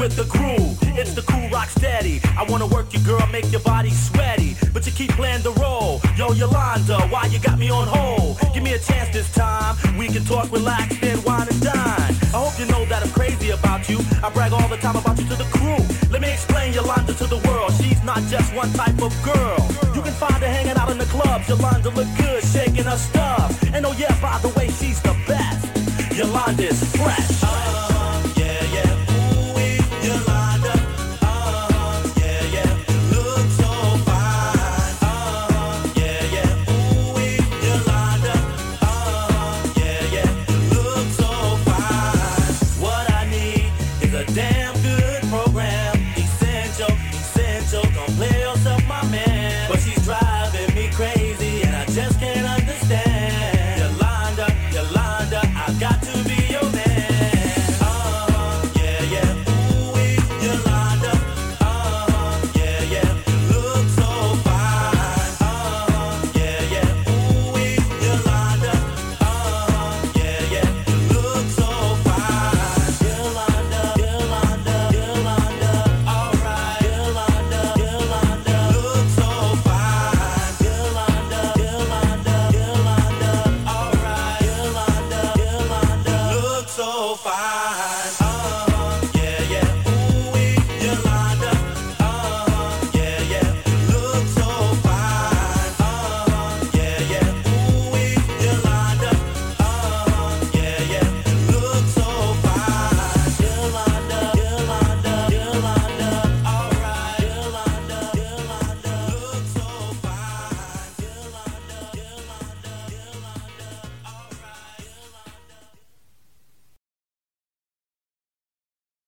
with the groove. It's the cool rock steady. I wanna work you, girl, make your body sweaty, but you keep playing the role. Yo, Yolanda, why you got me on hold? Give me a chance this time. We can talk, relax, then wine and dine. I hope you know that I'm crazy about you. I brag all the time about you to the crew. Let me explain Yolanda to the world. She's not just one type of girl. You can find her hanging out in the clubs. Yolanda look good, shaking her stuff. And oh yeah, by the way, she's the best. Yolanda's fresh. Yeah, yeah, ooh-wee, Yolanda. Yeah, yeah, look so fine. Yeah, yeah, ooh-wee, Yolanda. Yeah, yeah, look so fine. What I need is a damn good program. Essential, essential, don't play yourself, my man. But she's driving me crazy and I just can't understand. Yolanda, Yolanda, I've got to be your man. Yeah, yeah, ooh-wee, Yolanda. Yeah, yeah, look so fine. Yeah, yeah, ooh-wee, Yolanda. Yeah, yeah, look so fine. Yolanda, Yolanda, Yolanda, alright. Yolanda, Yolanda, look so fine. Yolanda, Yolanda, Yolanda, alright. Yolanda, Yolanda, look so fine.